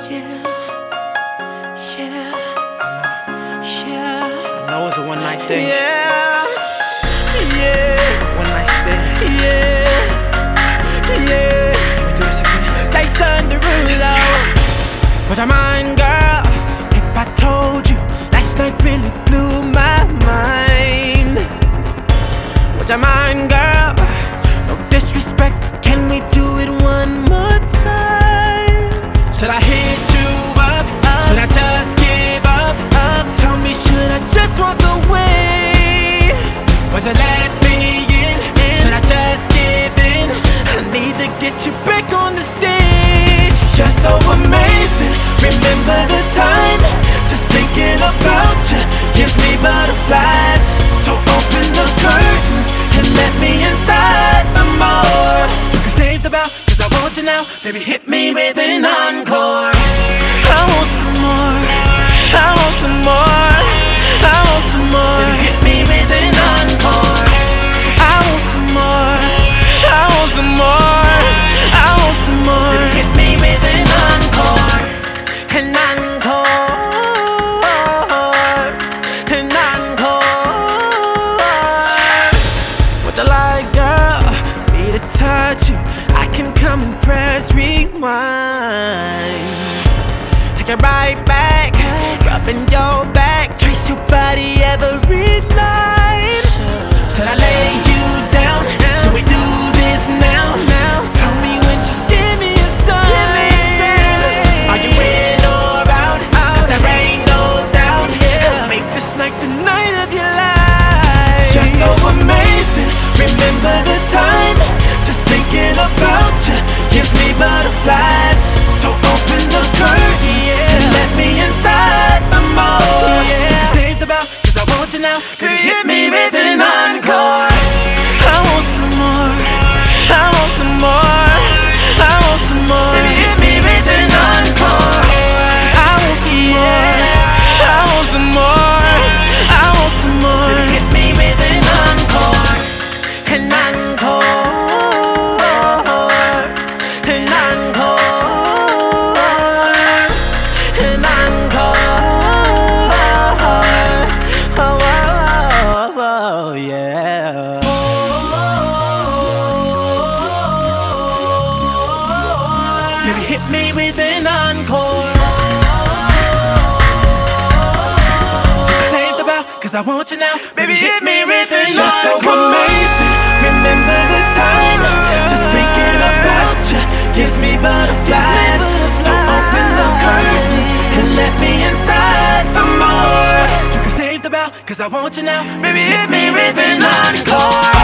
Yeah, yeah, yeah. I know it's a one night thing. Yeah, yeah, One night stand. yeah, yeah. Can we do this again? Tyson Derulo. Would you mind, girl, if I told you last night really blew my mind? Would you mind, girl? No disrespect, can we do it one more time? Should I hit you up? Should I just give up? Tell me, should I just walk away? Would you let me in? Should I just give in? I need to get you back on the stage. You're so amazing. Remember the time? Just thinking about you gives me butterflies. So open the curtains and let me inside for more. You can save the bell, cause I want you now. Baby, hit me with an encore. I want some more. I want some more. I want some more. Baby, hit me with an encore. I want some more. I want some more. I want some more. Baby, hit me with an encore. An encore. An encore. Would you like, girl, me to touch you? I can come and press rewind. Take it right back, rubbing your back, trace your body every line. Should I lay you down? Should we do this now? Tell me when, just give me a sign. Are you in or out? Cause there ain't no doubt. Make this night the night of your life. You're so amazing. Remember the time? Just thinking about you gives me butterflies. So open the curtains and let me inside for more. Save the bell, cause I want you now. Baby, hit me with an encore. I want some more. I want some more. I want some more. Baby, hit me with an encore. I want some more. I want some more. I want some more. Baby, hit me with an encore. An encore. An encore. An encore. Oh, oh, oh, oh, yeah. Baby, hit me with an encore. Just save the bell, cause I want you now. Baby, hit me with an encore. You're so amazing. Remember the time? Just thinking about you gives me butterflies. So open the curtains and let me inside for more. You can save the bell, cause I want you now. Baby, hit me with an encore.